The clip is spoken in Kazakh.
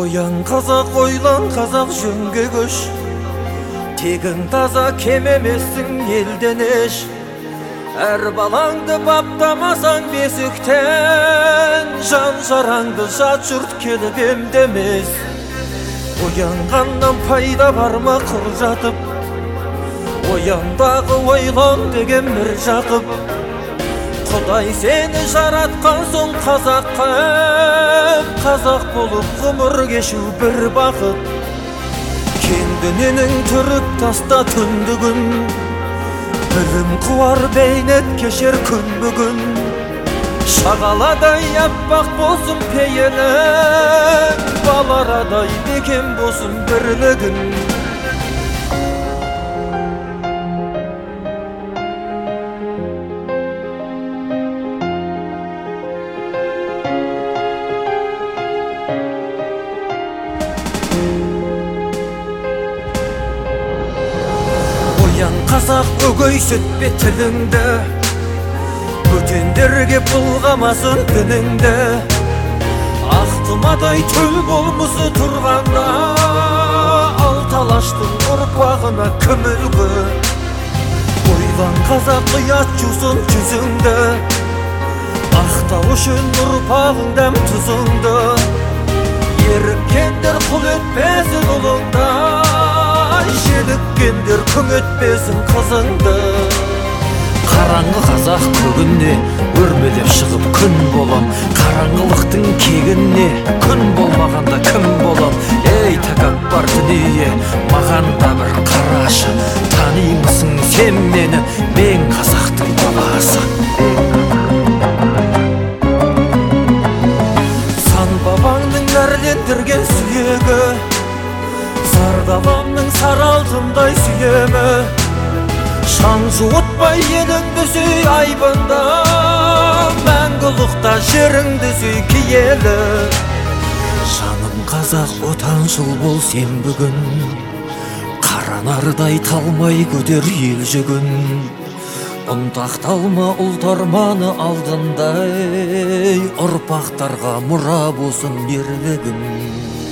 Оян қазақ, ойлан қазақ, жөнге көш. Тегің таза, кем емессің елден еш. Әр балаңды баптамасаң бесіктен, жан жараңды жат жұрт келіп емдемес. Оянғаннан пайда бар ма құр жатып? Ояндағы ойлан деген бір жақып. Құдай сені жаратқан соң қазаққа, қазақ болып ғұмыр кешу бір бақыт. Кең дүниенің түріп таста түндігін, білім қуар бейнет кешер күн бүгін. Шағаладай аппақ болсын пейілің, баларадай бекем болсын бірлігін. Оян қазақ, өгейсетпе тіліңді, бөтендерге бұлғамасын дініңді. Ақтымадай төл болмысы тұрғанда, алталаштың ұрпағына кім үлгі? Ойлан қазақ, ұят жусын жүзіңді, ақтау үшін ұрпағың дәм тұзыңды. Еріккендер құл етпесін ұлыңды, желіккендер күң етпесін қызыңды. Қараңғы қазақ көгінде өрмелеп шығып күн болам. Қараңғылықтың кегіне күн болмағанда кім болам? Ей тәкаппар дүние, маған да бір қарашы. Танимысың сен мені, мен қазақтың баласы. Сан бабаңның әрлендірген сүйегі, зардабамның сары алтындай сүйемі. Шаң жуытпай еліңді сүй айбында, мәңгілікта жеріңді сүй киелі. Жаным қазақ, отаншыл бол сен бүгін, қаранардай талмай көтер ел жүгін. Ұнтақталма ұлт арманы алдындай, ұрпақтарға мұра болсын ерлігім.